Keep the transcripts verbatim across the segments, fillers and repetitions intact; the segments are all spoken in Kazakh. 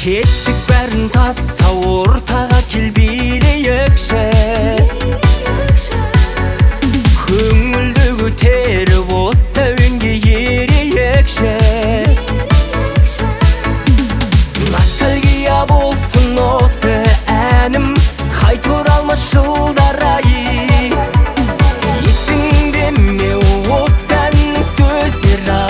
кеттік бәрін тастау, ортаға келбейлейікші. Көңілді көтеріп осы әуенге ерейікші. Ностальгия болсын осы әнім, қайта оралмас жылдар ай. Есіңде ме осы әннің сөздері?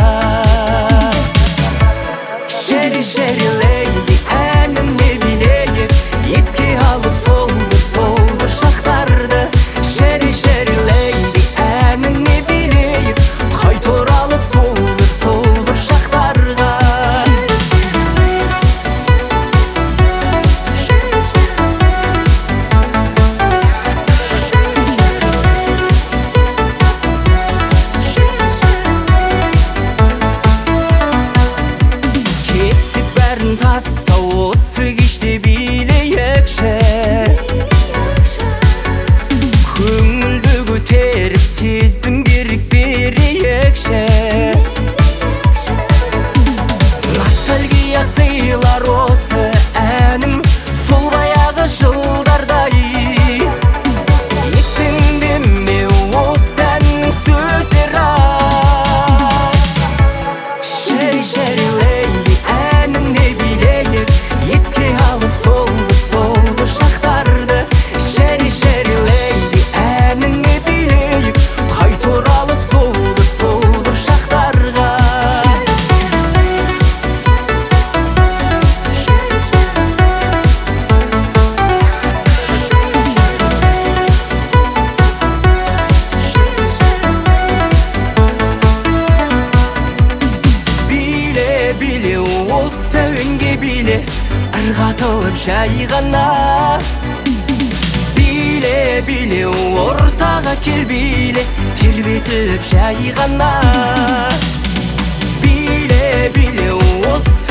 Шери шери лейди әніне билейік, еске алып сол бір сол бір шақтарды. Шери шери лейди әніне билейік, қайта оралып сол бір сол бір шақтарға. Кеттік бәрін тастау, осы кеште билейікші. Көңілді көтеріп сезім берік берейікші. Ностальгия сыйлар осы әнім, сол баяғы жылдардай. Есіңде ме осы әннің сөздері? Шери шери лейди әніне билейік, еске алып сол бір сол бір шақтарды. Шери шери лейди әніне билейік, қайта оралып сол бір сол бір шақтарға. Биле биле осы әуенге биле, ырғатылып жай ғана. Биле биле ортаға кел биле, тербетіліп жай ғана. Биле биле осы